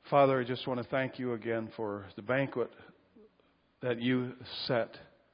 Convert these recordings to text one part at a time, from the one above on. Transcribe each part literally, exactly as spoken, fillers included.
Father, I just want to thank you again for the banquet that you set,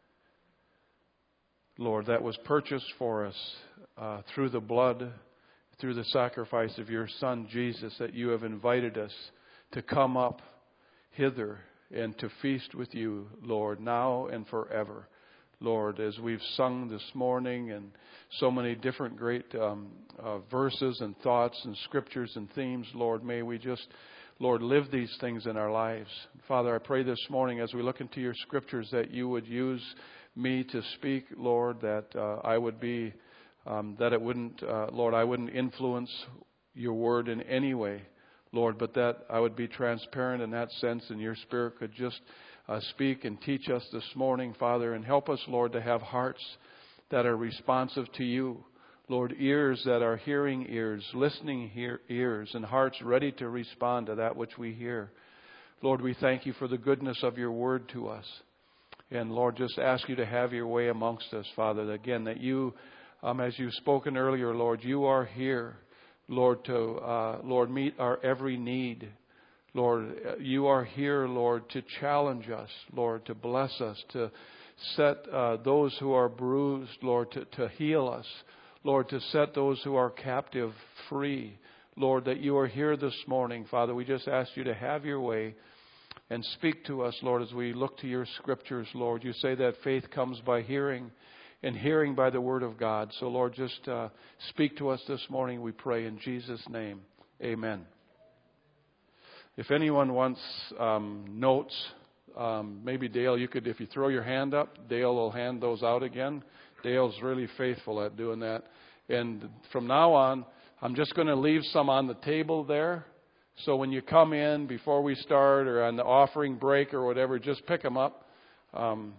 Lord, that was purchased for us uh, through the blood, through the sacrifice of your Son, Jesus, that you have invited us to come up hither and to feast with you, Lord, now and forever. Lord, as we've sung this morning and so many different great um, uh, verses and thoughts and scriptures and themes, Lord, may we just, Lord, live these things in our lives. Father, I pray this morning as we look into your scriptures that you would use me to speak, Lord, that uh, I would be, um, that it wouldn't, uh, Lord, I wouldn't influence your word in any way, Lord, but that I would be transparent in that sense and your Spirit could just uh, speak and teach us this morning, Father, and help us, Lord, to have hearts that are responsive to you. Lord, ears that are hearing ears, listening hear ears, and hearts ready to respond to that which we hear. Lord, we thank you for the goodness of your word to us. And Lord, just ask you to have your way amongst us, Father. Again, that you, um, as you've spoken earlier, Lord, you are here, Lord, to, uh, Lord, meet our every need. Lord, you are here, Lord, to challenge us, Lord, to bless us, to set uh, those who are bruised, Lord, to, to heal us. Lord, to set those who are captive free. Lord, that you are here this morning, Father. We just ask you to have your way and speak to us, Lord, as we look to your scriptures, Lord. You say that faith comes by hearing and hearing by the word of God. So, Lord, just uh, speak to us this morning, we pray in Jesus' name. Amen. If anyone wants um, notes, um, maybe Dale, you could, if you throw your hand up, Dale will hand those out again. Dale's really faithful at doing that. And from now on, I'm just going to leave some on the table there. So when you come in before we start or on the offering break or whatever, just pick them up. Um,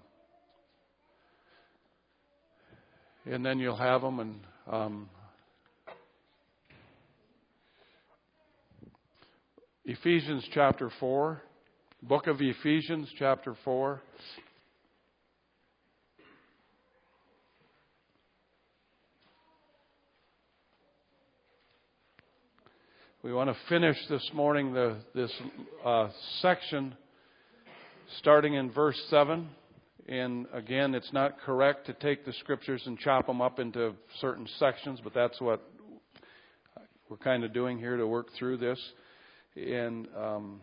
and then you'll have them. And um, Ephesians chapter four, book of Ephesians chapter four. We want to finish this morning the, this uh, section starting in verse seven. And again, it's not correct to take the scriptures and chop them up into certain sections, but that's what we're kind of doing here to work through this. And um,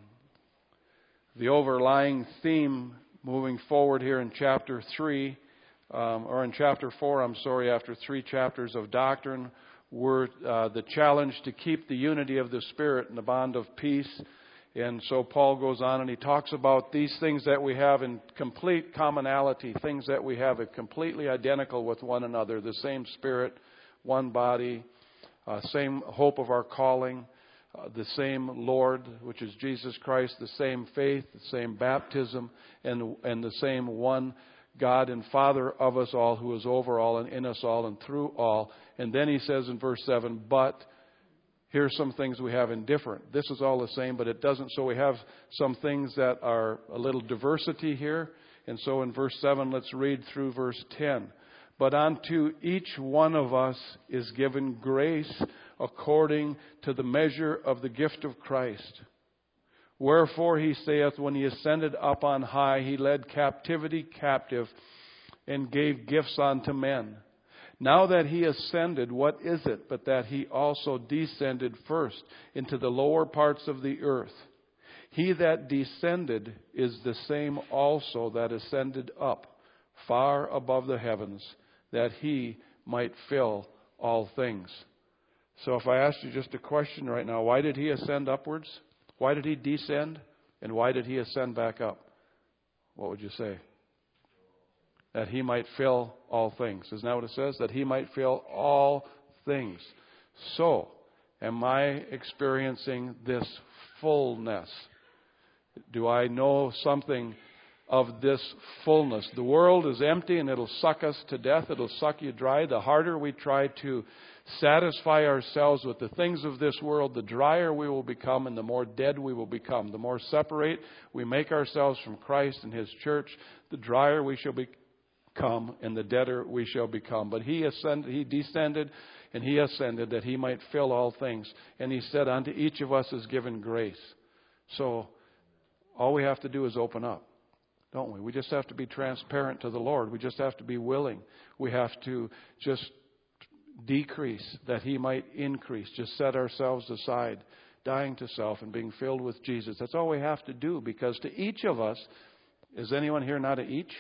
the overlying theme moving forward here in chapter three, um, or in chapter four, I'm sorry, after three chapters of doctrine, were uh, the challenge to keep the unity of the Spirit and the bond of peace. And so Paul goes on and he talks about these things that we have in complete commonality, things that we have are completely identical with one another, the same Spirit, one body, uh, same hope of our calling, uh, the same Lord, which is Jesus Christ, the same faith, the same baptism, and and the same one God and Father of us all, who is over all and in us all and through all. And then he says in verse seven, but here's some things we have in different. This is all the same, but it doesn't. So we have some things that are a little diversity here. And so in verse seven, let's read through verse ten. But unto each one of us is given grace according to the measure of the gift of Christ. Wherefore he saith, when he ascended up on high, he led captivity captive and gave gifts unto men. Now that he ascended, what is it but that he also descended first into the lower parts of the earth? He that descended is the same also that ascended up far above the heavens, that he might fill all things. So if I asked you just a question right now, why did he ascend upwards? Why did he descend? And why did he ascend back up? What would you say? That he might fill all things. Isn't that what it says? That he might fill all things. So, am I experiencing this fullness? Do I know something of this fullness? The world is empty and it'll suck us to death. It'll suck you dry. The harder we try to satisfy ourselves with the things of this world, the drier we will become and the more dead we will become. The more separate we make ourselves from Christ and His church, the drier we shall become and the deader we shall become. But He ascended, He descended and He ascended that He might fill all things. And He said, unto each of us is given grace. So all we have to do is open up, don't we? We just have to be transparent to the Lord. We just have to be willing. We have to just decrease that He might increase. Just set ourselves aside, dying to self and being filled with Jesus. That's all we have to do, because to each of us, is anyone here not a each?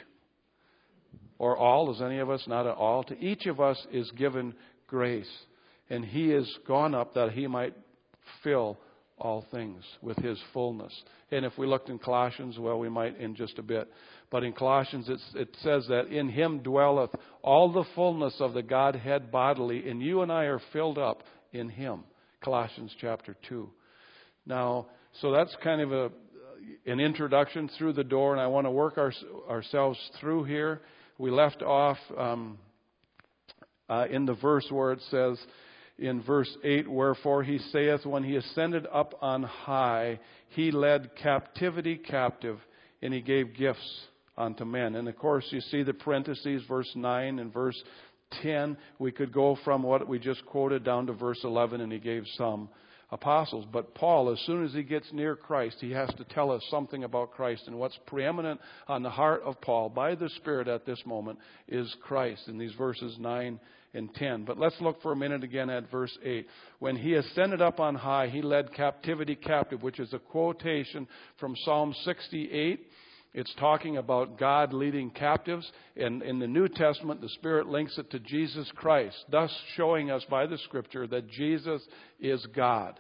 Or all? Is any of us not a all? To each of us is given grace. And He is gone up that He might fill all things with His fullness. And if we looked in Colossians, well, we might in just a bit. But in Colossians, it's, it says that in Him dwelleth all the fullness of the Godhead bodily, and you and I are filled up in Him. Colossians chapter two. Now, so that's kind of a an introduction through the door, and I want to work our, ourselves through here. We left off um, uh, in the verse where it says, in verse eight, wherefore He saith, when He ascended up on high, He led captivity captive, and He gave gifts unto men. And of course, you see the parentheses, verse nine and verse ten. We could go from what we just quoted down to verse eleven, and He gave some apostles. But Paul, as soon as he gets near Christ, he has to tell us something about Christ. And what's preeminent on the heart of Paul by the Spirit at this moment is Christ in these verses nine and ten. But let's look for a minute again at verse eight. When He ascended up on high, He led captivity captive, which is a quotation from Psalm sixty-eight. It's talking about God leading captives. And in the New Testament, the Spirit links it to Jesus Christ, thus showing us by the Scripture that Jesus is God.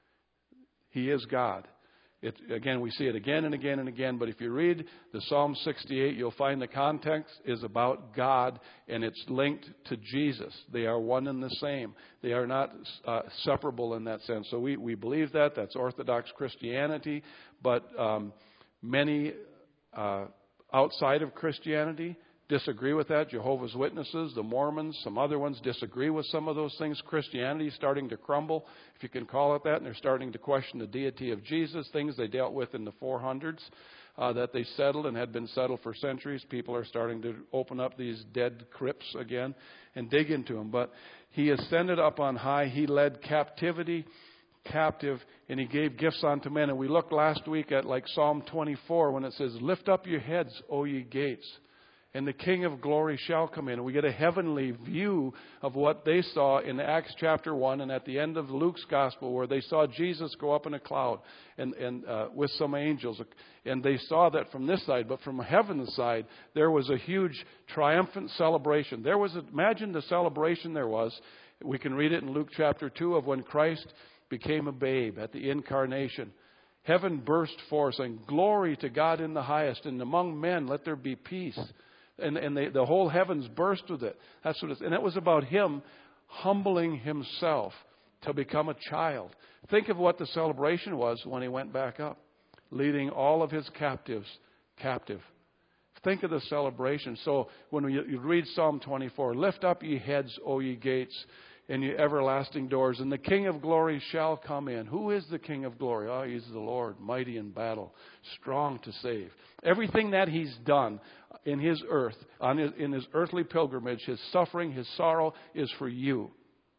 He is God. It, again, we see it again and again and again. But if you read the Psalm sixty-eight, you'll find the context is about God, and it's linked to Jesus. They are one and the same. They are not uh, separable in that sense. So we, we believe that. That's Orthodox Christianity. But um, many uh, outside of Christianity disagree with that. Jehovah's Witnesses, the Mormons, some other ones disagree with some of those things. Christianity is starting to crumble, if you can call it that, and they're starting to question the deity of Jesus, things they dealt with in the four hundreds uh, that they settled and had been settled for centuries. People are starting to open up these dead crypts again and dig into them. But He ascended up on high. He led captivity captive, and He gave gifts unto men. And we looked last week at like Psalm twenty-four when it says, lift up your heads, O ye gates, and the King of glory shall come in. And we get a heavenly view of what they saw in Acts chapter one and at the end of Luke's gospel, where they saw Jesus go up in a cloud and, and uh, with some angels. And they saw that from this side, but from heaven's side, there was a huge triumphant celebration. There was, a, imagine the celebration there was. We can read it in Luke chapter two of when Christ became a babe at the incarnation. Heaven burst forth, saying, glory to God in the highest, and among men let there be peace. And, and they, the whole heavens burst with it. That's what it's, and it was about Him humbling Himself to become a child. Think of what the celebration was when He went back up, leading all of His captives captive. Think of the celebration. So when you, you read Psalm twenty-four, lift up ye heads, O ye gates, and ye everlasting doors, and the King of glory shall come in. Who is the King of glory? Oh, He's the Lord, mighty in battle, strong to save. Everything that He's done in His earth, on his, in His earthly pilgrimage, His suffering, His sorrow, is for you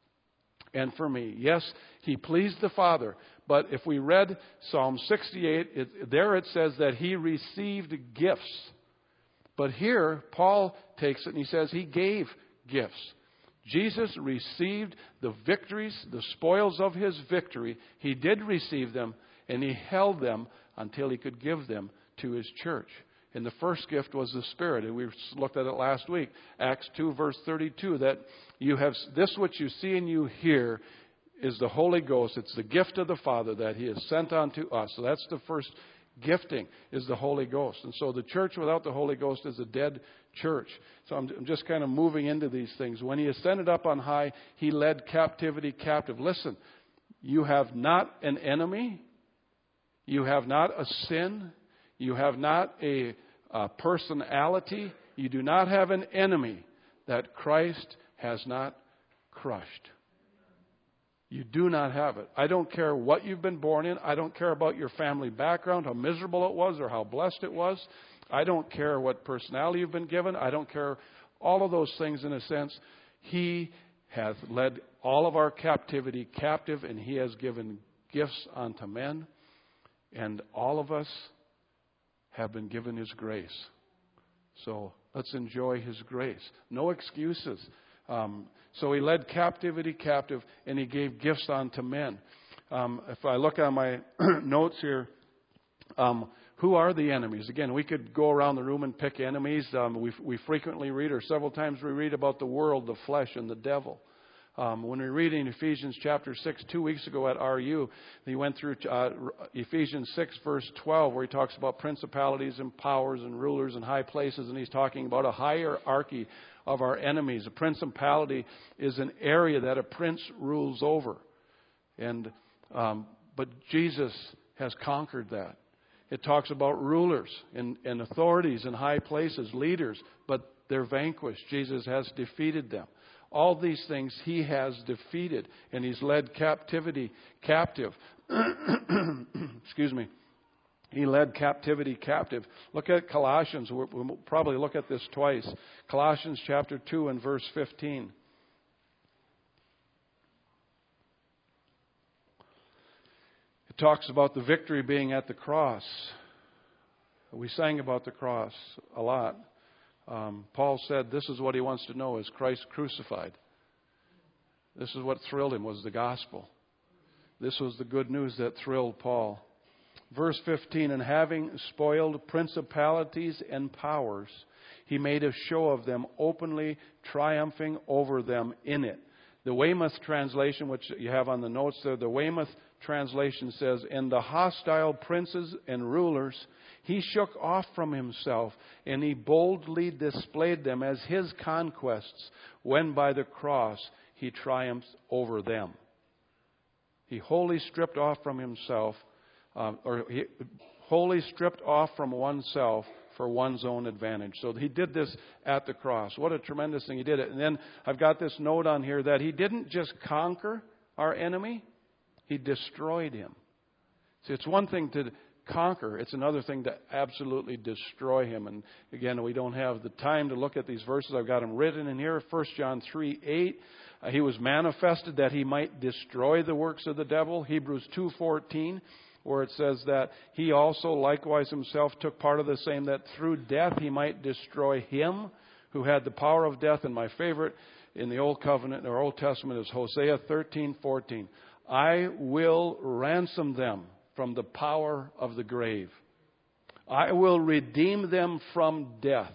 and for me. Yes, He pleased the Father, but if we read Psalm sixty-eight, it, there it says that He received gifts. But here, Paul takes it and he says He gave gifts. Jesus received the victories, the spoils of His victory. He did receive them, and He held them until He could give them to His church. And the first gift was the Spirit, and we looked at it last week. Acts two, verse thirty-two, that you have this which you see and you hear is the Holy Ghost. It's the gift of the Father that He has sent unto us. So that's the first gifting, is the Holy Ghost. And so the church without the Holy Ghost is a dead church. So I'm, I'm just kind of moving into these things. When He ascended up on high, He led captivity captive. Listen, you have not an enemy. You have not a sin. You have not a, a personality. You do not have an enemy that Christ has not crushed. You do not have it. I don't care what you've been born in. I don't care about your family background, how miserable it was or how blessed it was. I don't care what personality you've been given. I don't care all of those things in a sense. He hath led all of our captivity captive, and He has given gifts unto men. And all of us have been given His grace. So let's enjoy His grace. No excuses. Um, so He led captivity captive, and He gave gifts unto men. Um, if I look on my notes here, um, who are the enemies? Again, we could go around the room and pick enemies. Um, we, we frequently read, or several times we read about the world, the flesh, and the devil. Um, when we read in Ephesians chapter six, two weeks ago at R U, he went through uh, Ephesians six, verse twelve, where he talks about principalities and powers and rulers and high places, and he's talking about a hierarchy of our enemies. A principality is an area that a prince rules over. And um, but Jesus has conquered that. It talks about rulers and, and authorities and high places, leaders, but they're vanquished. Jesus has defeated them. All these things He has defeated, and He's led captivity captive. Excuse me. He led captivity captive. Look at Colossians. We'll probably look at this twice. Colossians chapter two and verse fifteen. It talks about the victory being at the cross. We sang about the cross a lot. Um, Paul said this is what he wants to know, is Christ crucified. This is what thrilled him, was the gospel. This was the good news that thrilled Paul. Verse fifteen, and having spoiled principalities and powers, He made a show of them openly, triumphing over them in it. The Weymouth translation, which you have on the notes there, the Weymouth translation says, and the hostile princes and rulers He shook off from Himself, and He boldly displayed them as His conquests, when by the cross He triumphs over them. He wholly stripped off from Himself, um, or He wholly stripped off from oneself for one's own advantage. So He did this at the cross. What a tremendous thing He did it. And then I've got this note on here that He didn't just conquer our enemy, He destroyed him. See, it's one thing to conquer. It's another thing to absolutely destroy him. And again, we don't have the time to look at these verses. I've got them written in here. First John three eight. Uh, he was manifested that He might destroy the works of the devil. Hebrews two fourteen, where it says that He also likewise Himself took part of the same, that through death He might destroy him who had the power of death. And my favorite in the Old Covenant or Old Testament is Hosea thirteen fourteen. I will ransom them from the power of the grave. I will redeem them from death.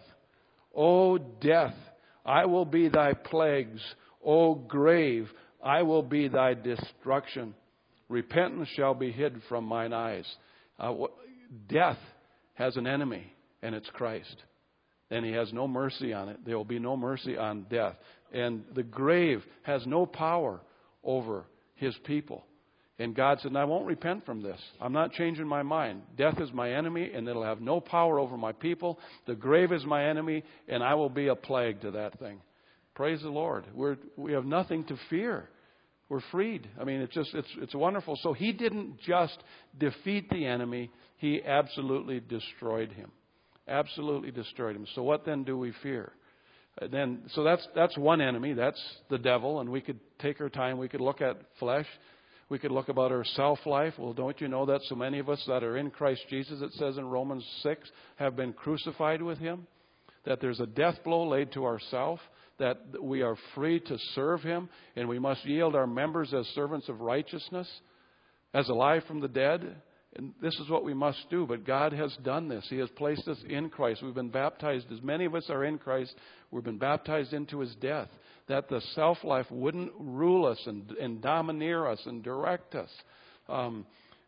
O death, I will be thy plagues. O grave, I will be thy destruction. Repentance shall be hid from mine eyes. Uh, death has an enemy, and it's Christ. And He has no mercy on it. There will be no mercy on death. And the grave has no power over His people. And God said, I won't repent from this. I'm not changing my mind. Death is my enemy, and it'll have no power over my people. The grave is my enemy, and I will be a plague to that thing. Praise the Lord. We're, we have nothing to fear. We're freed. I mean, it's just, it's, it's wonderful. So He didn't just defeat the enemy. He absolutely destroyed him. Absolutely destroyed him. So what then do we fear? And then, so that's, that's one enemy. That's the devil. And we could take our time. We could look at flesh. We could look about our self-life. Well, don't you know that so many of us that are in Christ Jesus, it says in Romans six, have been crucified with Him? That there's a death blow laid to ourself, that we are free to serve Him, and we must yield our members as servants of righteousness, as alive from the dead. And this is what we must do. But God has done this. He has placed us in Christ. We've been baptized. As many of us are in Christ, we've been baptized into His death, that the self-life wouldn't rule us and, and domineer us and direct us. Um,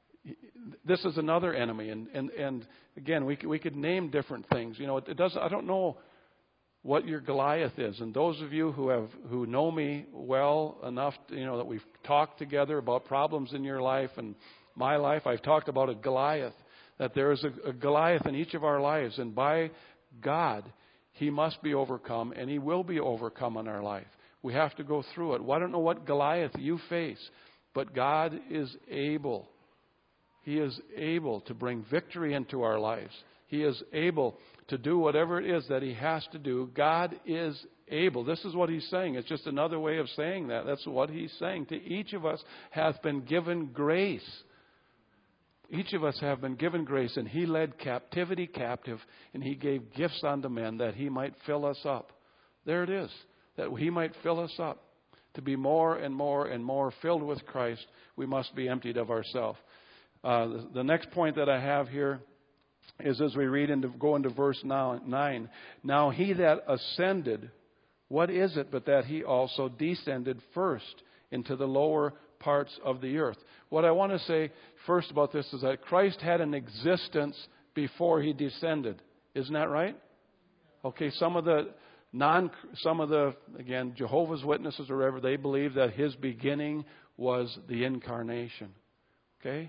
this is another enemy. And, and, and again, we could, we could name different things. You know, it, it does. I don't know what your Goliath is. And those of you who have who know me well enough, to, you know, that we've talked together about problems in your life and my life, I've talked about a Goliath, that there is a, a Goliath in each of our lives. And by God, He must be overcome, and He will be overcome in our life. We have to go through it. Well, I don't know what Goliath you face, but God is able. He is able to bring victory into our lives. He is able to do whatever it is that He has to do. God is able. This is what He's saying. It's just another way of saying that. That's what He's saying. To each of us hath been given grace. Each of us have been given grace, and He led captivity captive, and He gave gifts unto men that He might fill us up. There it is, that He might fill us up. To be more and more and more filled with Christ, we must be emptied of ourselves. Uh, the, the next point that I have here is as we read into go into verse nine. Now He that ascended, what is it but that He also descended first into the lower parts of the earth? What I want to say first about this is that Christ had an existence before He descended. Isn't that right? Okay, some of the non, some of the, again, Jehovah's Witnesses or whatever, they believe that His beginning was the incarnation. Okay?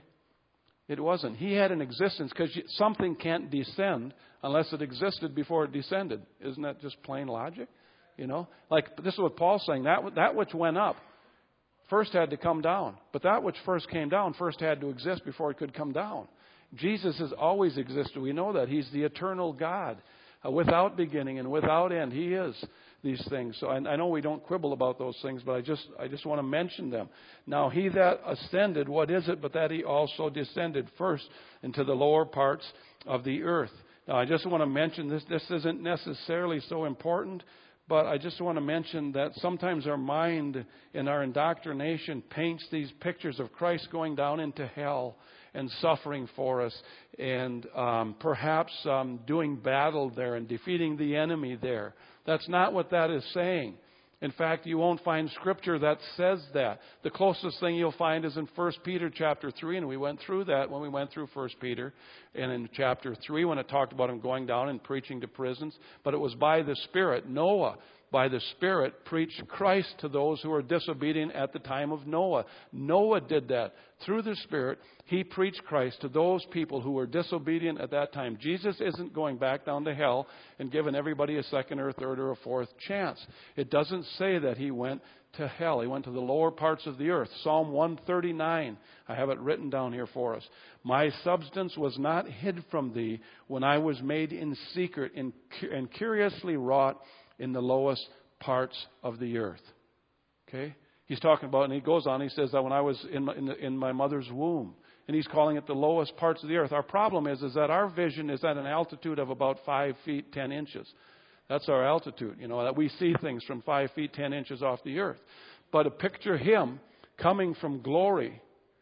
It wasn't. He had an existence because something can't descend unless it existed before it descended. Isn't that just plain logic? You know, like this is what Paul's saying. That that which went up first had to come down. But that which first came down first had to exist before it could come down. Jesus has always existed. We know that. He's the eternal God, uh, without beginning and without end. He is these things. So I, I know we don't quibble about those things, but I just I just want to mention them. Now, He that ascended, what is it but that He also descended first into the lower parts of the earth? Now, I just want to mention this. This isn't necessarily so important, but I just want to mention that sometimes our mind in our indoctrination paints these pictures of Christ going down into hell and suffering for us and um, perhaps um, doing battle there and defeating the enemy there. That's not what that is saying. In fact, you won't find Scripture that says that. The closest thing you'll find is in First Peter chapter three, and we went through that when we went through First Peter. And in chapter three, when it talked about him going down and preaching to prisons, but it was by the Spirit. Noah, by the Spirit, preached Christ to those who were disobedient at the time of Noah. Noah did that. Through the Spirit, he preached Christ to those people who were disobedient at that time. Jesus isn't going back down to hell and giving everybody a second or a third or a fourth chance. It doesn't say that He went to hell. He went to the lower parts of the earth. Psalm one thirty-nine, I have it written down here for us. My substance was not hid from Thee when I was made in secret and, and curiously wrought in the lowest parts of the earth. Okay? He's talking about, and he goes on, he says that when I was in my, in, the, in my mother's womb, and he's calling it the lowest parts of the earth. Our problem is, is that our vision is at an altitude of about five feet, ten inches. That's our altitude, you know, that we see things from five feet, ten inches off the earth. But to picture Him coming from glory,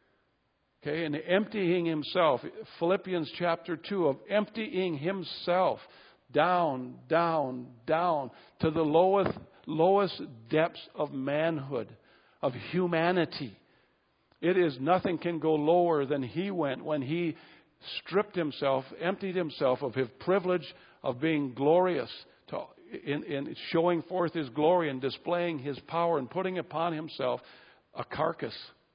okay, and emptying Himself, Philippians chapter two, of emptying Himself down, down, down to the lowest, lowest depths of manhood, of humanity. It is nothing can go lower than He went when He stripped Himself, emptied Himself of His privilege of being glorious, to, in, in showing forth His glory and displaying His power and putting upon Himself a carcass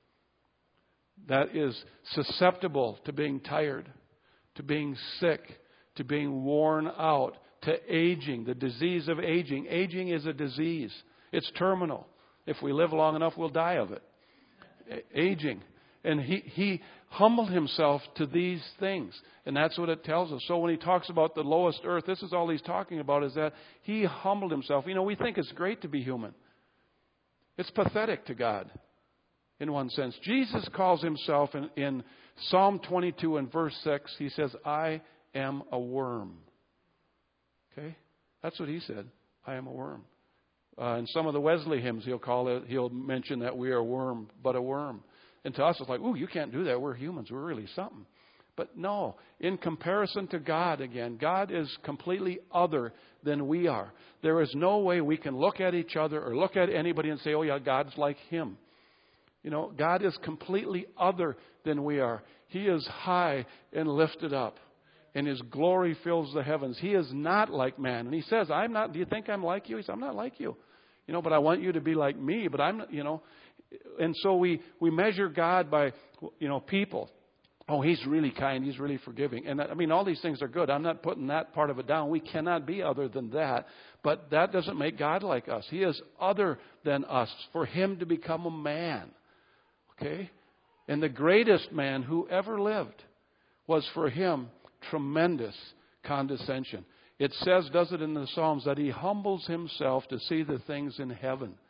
that is susceptible to being tired, to being sick, to being worn out, to aging, the disease of aging. Aging is a disease. It's terminal. If we live long enough, we'll die of it. Aging. And he, he humbled Himself to these things. And that's what it tells us. So when He talks about the lowest earth, this is all He's talking about, is that He humbled Himself. You know, we think it's great to be human. It's pathetic to God, in one sense. Jesus calls Himself in, in Psalm twenty-two and verse six, He says, I am a worm. Okay? That's what He said. I am a worm. Uh, in some of the Wesley hymns, he'll call it, he'll mention that we are a worm, but a worm. And to us, it's like, ooh, you can't do that. We're humans. We're really something. But no, in comparison to God, again, God is completely other than we are. There is no way we can look at each other or look at anybody and say, oh yeah, God's like Him. You know, God is completely other than we are. He is high and lifted up, and His glory fills the heavens. He is not like man. And He says, I'm not, do you think I'm like you? He says, I'm not like you. You know, but I want you to be like me, but I'm not, you know. And so we, we measure God by, you know, people. Oh, He's really kind. He's really forgiving. And I mean, all these things are good. I'm not putting that part of it down. We cannot be other than that. But that doesn't make God like us. He is other than us. For Him to become a man. Okay? And the greatest man who ever lived was for Him tremendous condescension. It says, does it in the Psalms, that He humbles Himself to see the things in heaven.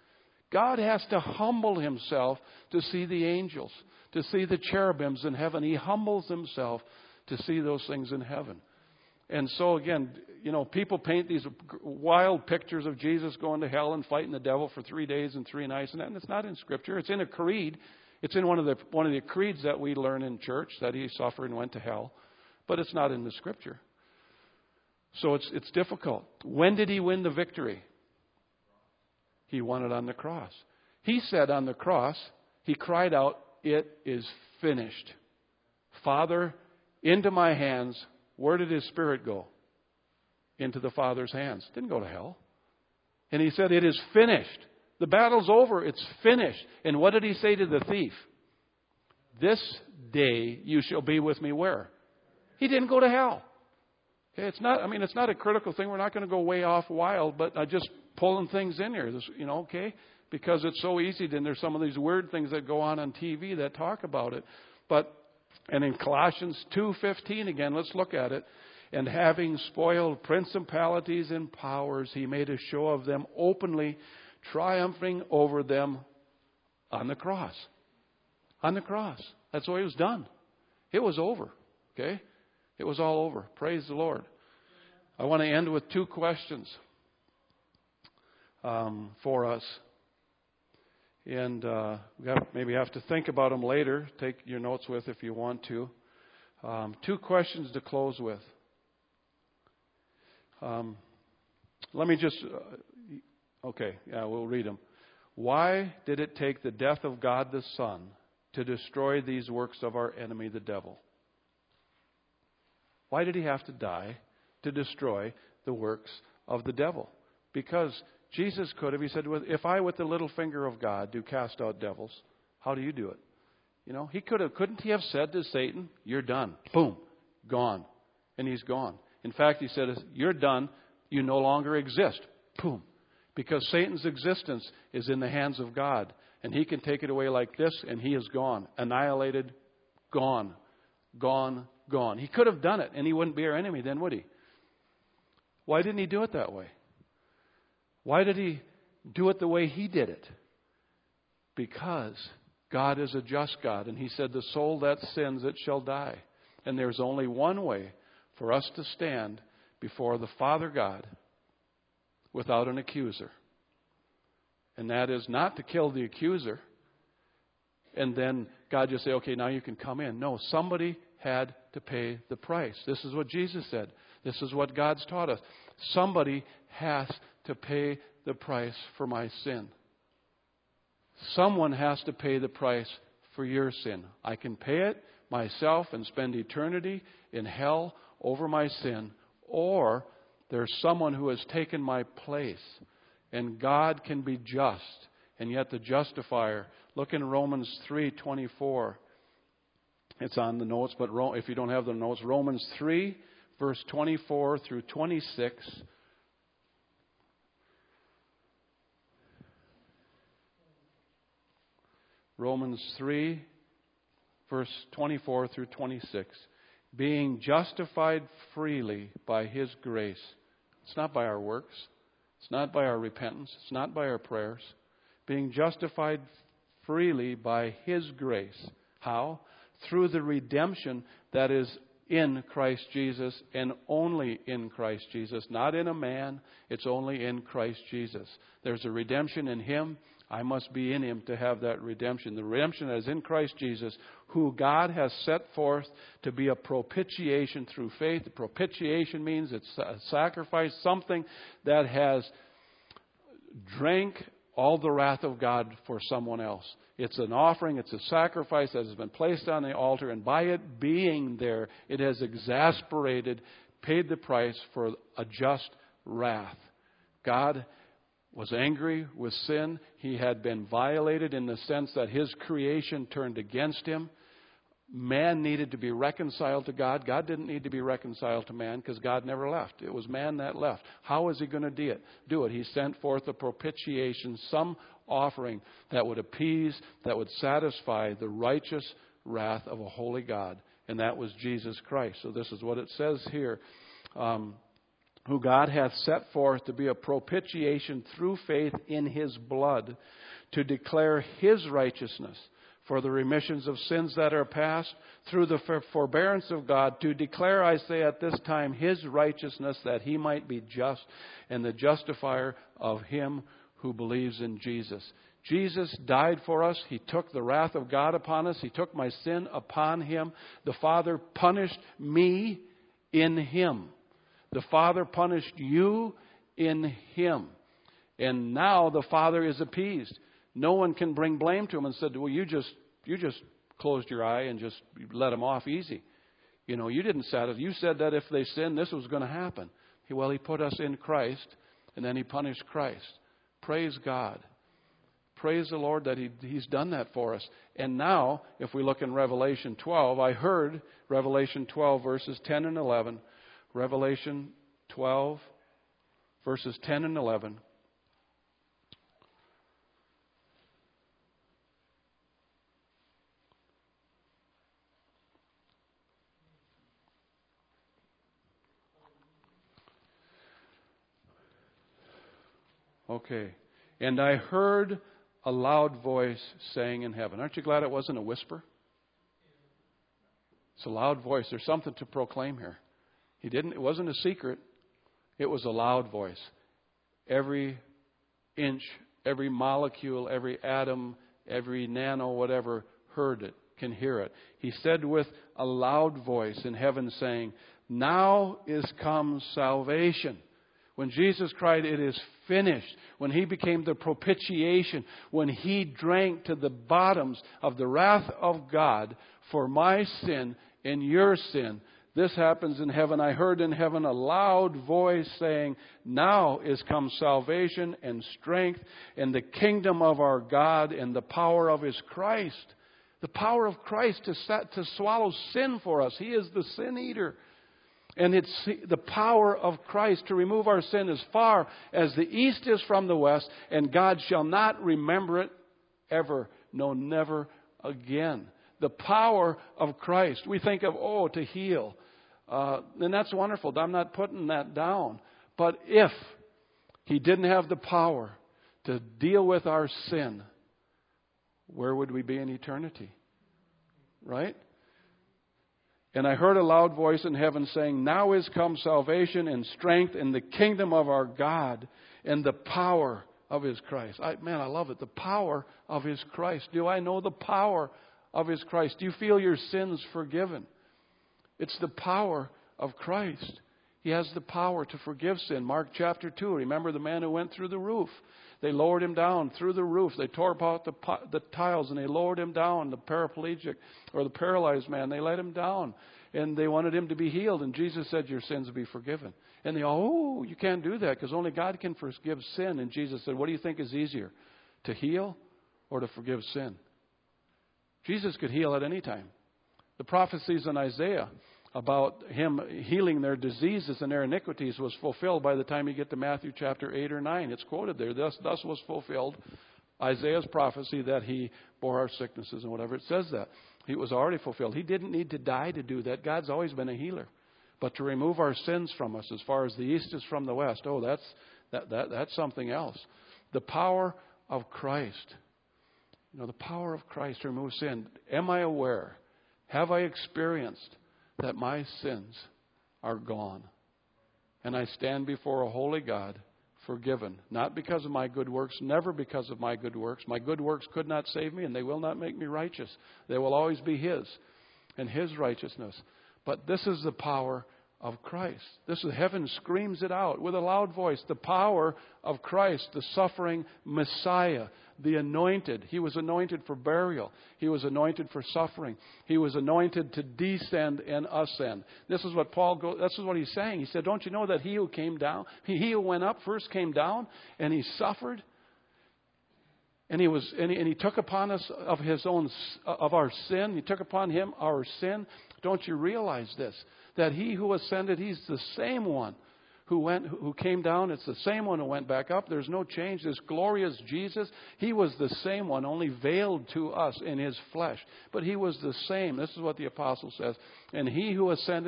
God has to humble himself to see the angels, to see the cherubims in heaven. He humbles himself to see those things in heaven. And so again, you know, people paint these wild pictures of Jesus going to hell and fighting the devil for three days and three nights. And it's not in Scripture. It's in a creed. It's in one of the one of the creeds that we learn in church, that he suffered and went to hell. But it's not in the Scripture. So it's it's difficult. When did he win the victory? He won it on the cross. He said on the cross, he cried out, "It is finished." Father, into my hands. Where did his spirit go? Into the Father's hands. Didn't go to hell. And he said, "It is finished." The battle's over. It's finished. And what did he say to the thief? "This day you shall be with me where?" He didn't go to hell. Okay, it's not, I mean, it's not a critical thing. We're not going to go way off wild, but I just pulling things in here, this, you know, okay? Because it's so easy. Then there's some of these weird things that go on on T V that talk about it. But, and in Colossians two fifteen again, let's look at it. "And having spoiled principalities and powers, he made a show of them openly, triumphing over them on the cross." On the cross. That's the way it was done. It was over. Okay? It was all over. Praise the Lord. I want to end with two questions um, for us. And uh, we have, maybe have to think about them later. Take your notes with if you want to. Um, two questions to close with. Um, let me just... Uh, okay, yeah, we'll read them. Why did it take the death of God the Son to destroy these works of our enemy, the devil? Why did he have to die to destroy the works of the devil? Because Jesus could have, he said, "If I with the little finger of God do cast out devils, how do you do it?" You know, he could have, couldn't he have said to Satan, "You're done." Boom, gone. And he's gone. In fact, he said, "You're done. You no longer exist." Boom. Because Satan's existence is in the hands of God. And he can take it away like this, and he is gone. Annihilated, gone, gone, gone. He could have done it, and he wouldn't be our enemy then, would he? Why didn't he do it that way? Why did he do it the way he did it? Because God is a just God. And he said, "The soul that sins, it shall die." And there's only one way for us to stand before the Father God without an accuser. And that is not to kill the accuser. And then God just say, "Okay, now you can come in." No, somebody had to pay the price. This is what Jesus said. This is what God's taught us. Somebody has to pay the price for my sin. Someone has to pay the price for your sin. I can pay it myself and spend eternity in hell over my sin, or there's someone who has taken my place, and God can be just, and yet the justifier. Look in Romans three twenty-four. It's on the notes, but if you don't have the notes, Romans three, verse twenty-four through twenty-six. Romans three, verse twenty-four through twenty-six. "Being justified freely by His grace." It's not by our works. It's not by our repentance. It's not by our prayers. Being justified freely by His grace. How? Through the redemption that is in Christ Jesus, and only in Christ Jesus. Not in a man. It's only in Christ Jesus. There's a redemption in Him. I must be in Him to have that redemption. The redemption that is in Christ Jesus, who God has set forth to be a propitiation through faith. The propitiation means it's a sacrifice, something that has drank all the wrath of God for someone else. It's an offering, it's a sacrifice that has been placed on the altar, and by it being there, it has exasperated, paid the price for a just wrath. God was angry with sin. He had been violated in the sense that His creation turned against Him. Man needed to be reconciled to God. God didn't need to be reconciled to man because God never left. It was man that left. How was He going to do it? Do it. He sent forth a propitiation, some offering that would appease, that would satisfy the righteous wrath of a holy God. And that was Jesus Christ. So this is what it says here. Um, who God hath set forth to be a propitiation through faith in His blood, to declare His righteousness for the remissions of sins that are past, through the forbearance of God, to declare, I say, at this time, His righteousness, that He might be just and the justifier of him who believes in Jesus. Jesus died for us. He took the wrath of God upon us. He took my sin upon Him. The Father punished me in Him. The Father punished you in Him. And now the Father is appeased. No one can bring blame to Him and said, well, you just you just closed your eye and just let them off easy. You know, you didn't satisfy. You said that if they sinned, this was going to happen. He, well, He put us in Christ, and then He punished Christ. Praise God. Praise the Lord that he, He's done that for us. And now, if we look in Revelation twelve, I heard Revelation twelve, verses ten and eleven. Revelation twelve, verses ten and eleven. Okay. And I heard a loud voice saying in heaven. Aren't you glad it wasn't a whisper? It's a loud voice. There's something to proclaim here. He didn't, it wasn't a secret. It was a loud voice. Every inch, every molecule, every atom, every nano, whatever, heard it, can hear it. He said with a loud voice in heaven saying, now is come salvation. When Jesus cried, it is finished, when He became the propitiation, when He drank to the bottoms of the wrath of God for my sin and your sin, this happens in heaven. I heard in heaven a loud voice saying, now is come salvation and strength and the kingdom of our God and the power of His Christ. The power of Christ to, set, to swallow sin for us. He is the sin eater. And it's the power of Christ to remove our sin as far as the east is from the west, and God shall not remember it ever, no, never again. The power of Christ. We think of, oh, to heal. Uh, and that's wonderful. I'm not putting that down. But if He didn't have the power to deal with our sin, where would we be in eternity? Right? And I heard a loud voice in heaven saying, now is come salvation and strength in the kingdom of our God and the power of His Christ. I, man, I love it. The power of His Christ. Do I know the power of His Christ? Do you feel your sins forgiven? It's the power of Christ. He has the power to forgive sin. Mark chapter two. Remember the man who went through the roof. They lowered him down through the roof. They tore apart the, the tiles and they lowered him down. The paraplegic or the paralyzed man, they let him down. And they wanted him to be healed. And Jesus said, your sins will be forgiven. And they all, oh, you can't do that because only God can forgive sin. And Jesus said, what do you think is easier? To heal or to forgive sin? Jesus could heal at any time. The prophecies in Isaiah about Him healing their diseases and their iniquities was fulfilled by the time you get to Matthew chapter eight or nine. It's quoted there. Thus, thus was fulfilled Isaiah's prophecy that He bore our sicknesses and whatever. It says that. It was already fulfilled. He didn't need to die to do that. God's always been a healer. But to remove our sins from us as far as the east is from the west, oh, that's, that, that, that's something else. The power of Christ. You know, the power of Christ to remove sin. Am I aware? Have I experienced that my sins are gone? And I stand before a holy God, forgiven. Not because of my good works, never because of my good works. My good works could not save me, and they will not make me righteous. They will always be His and His righteousness. But this is the power of Christ. This is, heaven screams it out with a loud voice. The power of Christ, the suffering Messiah, the anointed. He was anointed for burial. He was anointed for suffering. He was anointed to descend and ascend. This is what Paul go, this is what he's saying. He said, don't you know that He who came down, he, he who went up first came down and He suffered? And he was, and he, and he took upon us of his own, of our sin. He took upon Him our sin. Don't you realize this? That He who ascended, He's the same one who went, who came down. It's the same one who went back up. There's no change. This glorious Jesus, He was the same one, only veiled to us in His flesh. But He was the same. This is what the apostle says. And He who ascended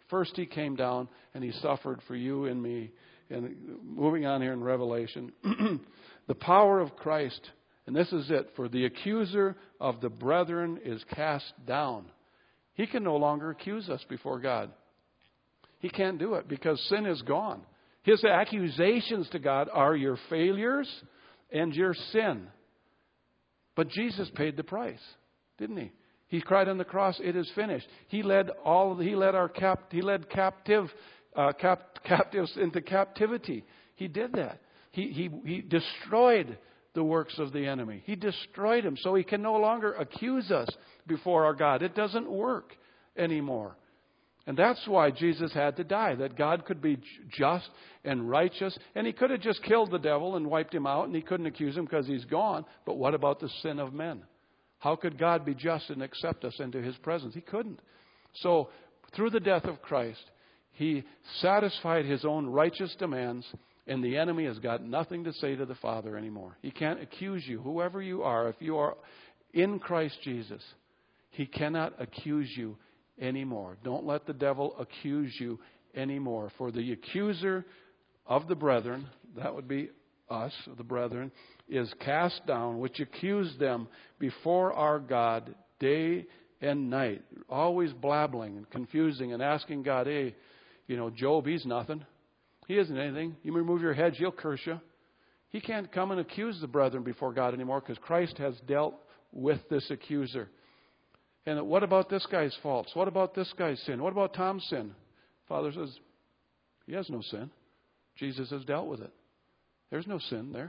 First he came down and he suffered for you and me. And moving on here in Revelation, the power of Christ, and this is it, for the accuser of the brethren is cast down. He can no longer accuse us before God. He can't do it because sin is gone. His accusations to God are your failures and your sin. But Jesus paid the price, didn't he? He cried on the cross, "It is finished." He led all. He led our cap. He led captive uh, cap, captives into captivity. He did that. He he he destroyed the works of the enemy. He destroyed them, so he can no longer accuse us before our God. It doesn't work anymore. And that's why Jesus had to die, that God could be just and righteous. And he could have just killed the devil and wiped him out, and he couldn't accuse him because he's gone. But what about the sin of men? How could God be just and accept us into his presence? He couldn't. So through the death of Christ, he satisfied his own righteous demands, and the enemy has got nothing to say to the Father anymore. He can't accuse you, whoever you are. If you are in Christ Jesus, he cannot accuse you anymore. Don't let the devil accuse you anymore. For the accuser of the brethren, that would be us, the brethren, is cast down, which accused them before our God day and night. Always blabbling and confusing and asking God, hey, you know, Job, he's nothing. He isn't anything. You remove your hedge, he'll curse you. He can't come and accuse the brethren before God anymore because Christ has dealt with this accuser. And what about this guy's faults? What about this guy's sin? What about Tom's sin? Father says, he has no sin. Jesus has dealt with it. There's no sin there.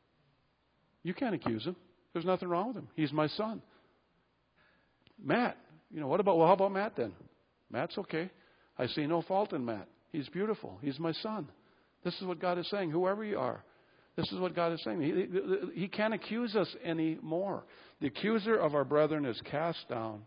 You can't accuse him. There's nothing wrong with him. He's my son. Matt, you know, what about, well, how about Matt then? Matt's okay. I see no fault in Matt. He's beautiful. He's my son. This is what God is saying, whoever you are. This is what God is saying. He, he can't accuse us anymore. The accuser of our brethren is cast down.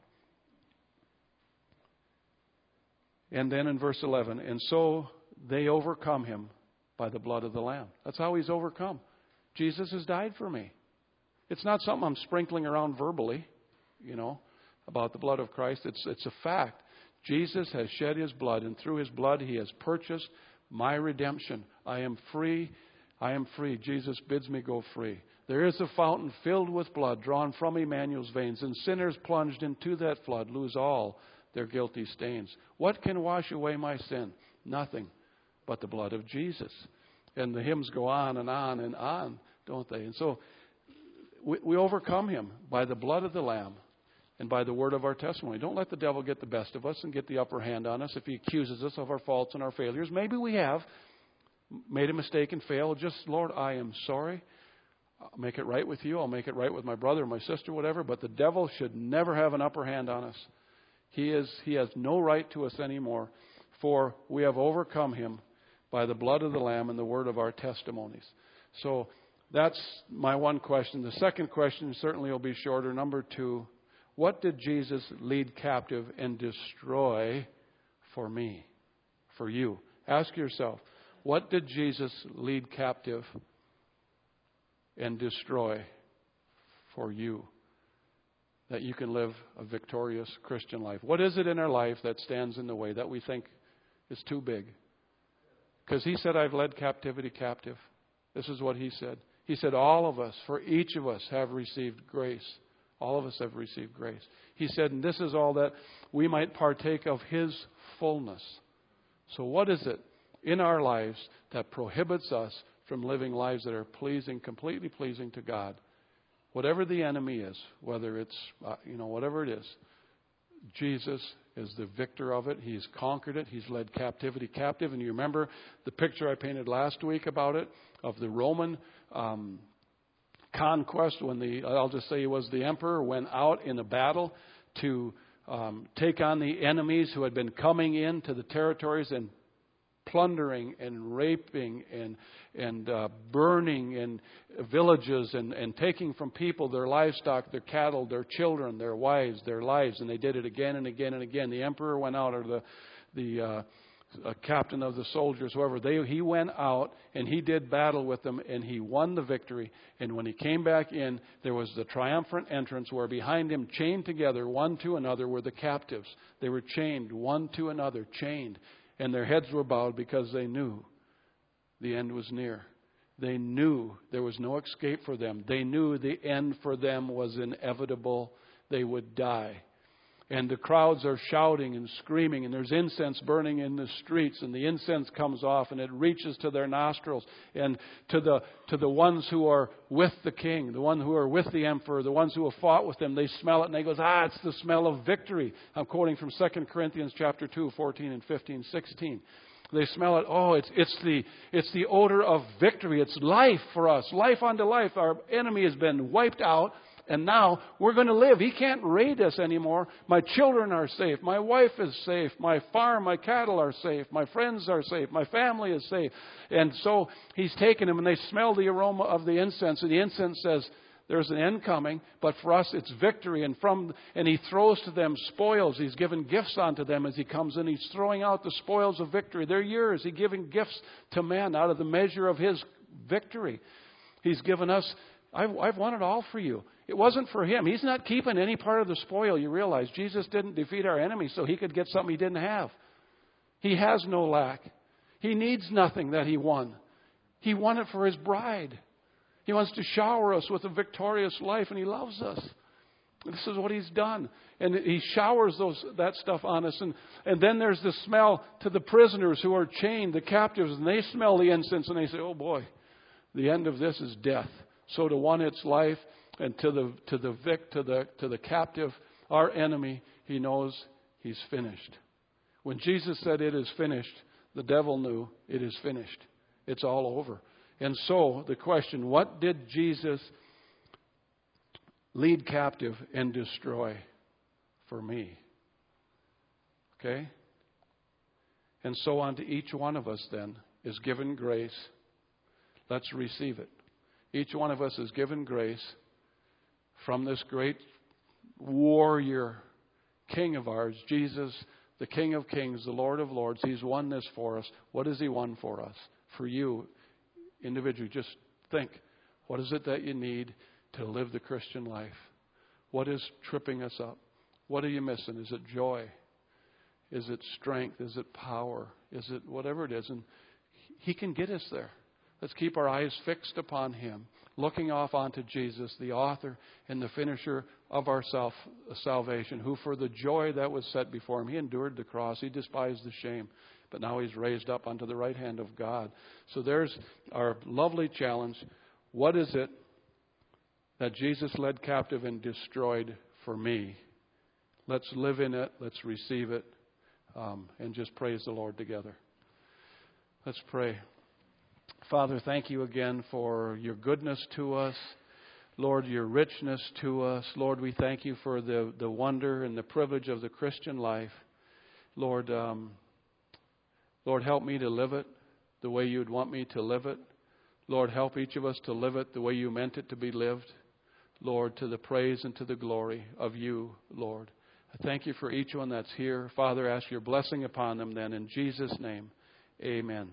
And then in verse eleven, and so they overcome him by the blood of the Lamb. That's how he's overcome. Jesus has died for me. It's not something I'm sprinkling around verbally, you know, about the blood of Christ. It's, it's a fact. Jesus has shed his blood, and through his blood he has purchased my redemption. I am free. I am free. Jesus bids me go free. There is a fountain filled with blood drawn from Emmanuel's veins, and sinners plunged into that flood lose all their guilty stains. What can wash away my sin? Nothing but the blood of Jesus. And the hymns go on and on and on, don't they? And so we, we overcome him by the blood of the Lamb and by the word of our testimony. Don't let the devil get the best of us and get the upper hand on us if he accuses us of our faults and our failures. Maybe we have made a mistake and failed. Just, Lord, I am sorry. I'll make it right with you. I'll make it right with my brother or my sister, whatever. But the devil should never have an upper hand on us. He is, he has no right to us anymore, for we have overcome him by the blood of the Lamb and the word of our testimonies. So that's my one question. The second question certainly will be shorter. Number two, what did Jesus lead captive and destroy for me, for you? Ask yourself, what did Jesus lead captive and destroy for you, that you can live a victorious Christian life? What is it in our life that stands in the way that we think is too big? Because he said, I've led captivity captive. This is what he said. He said, all of us, for each of us, have received grace. All of us have received grace. He said, and this is all that we might partake of his fullness. So what is it in our lives that prohibits us from living lives that are pleasing, completely pleasing to God? Whatever the enemy is, whether it's, uh, you know, whatever it is, Jesus is the victor of it. He's conquered it. He's led captivity captive. And you remember the picture I painted last week about it, of the Roman um, conquest when the, I'll just say he was the emperor, went out in a battle to um, take on the enemies who had been coming into the territories and plundering and raping and and uh, burning in villages and, and taking from people their livestock, their cattle, their children, their wives, their lives. And they did it again and again and again. The emperor went out, or the the uh, a captain of the soldiers, whoever, they, he went out and he did battle with them and he won the victory. And when he came back in, there was the triumphant entrance where behind him, chained together one to another, were the captives. They were chained one to another, chained. And their heads were bowed because they knew the end was near. They knew there was no escape for them. They knew the end for them was inevitable. They would die. And the crowds are shouting and screaming, and there's incense burning in the streets, and the incense comes off, and it reaches to their nostrils, and to the to the ones who are with the king, the ones who are with the emperor, the ones who have fought with them. They smell it, and they go, ah, it's the smell of victory. I'm quoting from Second Corinthians chapter two, fourteen and fifteen, sixteen. They smell it. Oh, it's it's the it's the odor of victory. It's life for us, life unto life. Our enemy has been wiped out. And now we're going to live. He can't raid us anymore. My children are safe. My wife is safe. My farm, my cattle are safe. My friends are safe. My family is safe. And so he's taken them, and they smell the aroma of the incense. And the incense says, there's an end coming, but for us it's victory. And from and he throws to them spoils. He's given gifts unto them as he comes in. He's throwing out the spoils of victory. They're yours. He's giving gifts to men out of the measure of his victory. He's given us, I've, I've won it all for you. It wasn't for him. He's not keeping any part of the spoil, you realize. Jesus didn't defeat our enemies so he could get something he didn't have. He has no lack. He needs nothing that he won. He won it for his bride. He wants to shower us with a victorious life, and he loves us. This is what he's done. And he showers those that stuff on us. And, and then there's the smell to the prisoners who are chained, the captives, and they smell the incense, and they say, oh boy, the end of this is death. So to one it's life. And to the to the vic to the to the captive, our enemy, he knows he's finished. When Jesus said it is finished, the devil knew it is finished. It's all over. And so the question, what did Jesus lead captive and destroy for me? Okay? And so on to each one of us then is given grace. Let's receive it. Each one of us is given grace from this great warrior king of ours, Jesus, the King of Kings, the Lord of Lords. He's won this for us. What has he won for us? For you, individually, just think, what is it that you need to live the Christian life? What is tripping us up? What are you missing? Is it joy? Is it strength? Is it power? Is it whatever it is? And he can get us there. Let's keep our eyes fixed upon him, looking off onto Jesus, the author and the finisher of our self, salvation, who for the joy that was set before him, he endured the cross. He despised the shame. But now he's raised up unto the right hand of God. So there's our lovely challenge. What is it that Jesus led captive and destroyed for me? Let's live in it. Let's receive it. Um, and just praise the Lord together. Let's pray. Father, thank you again for your goodness to us. Lord, your richness to us. Lord, we thank you for the, the wonder and the privilege of the Christian life. Lord, um, Lord, help me to live it the way you'd want me to live it. Lord, help each of us to live it the way you meant it to be lived. Lord, to the praise and to the glory of you, Lord. I thank you for each one that's here. Father, ask your blessing upon them then. In Jesus' name, amen.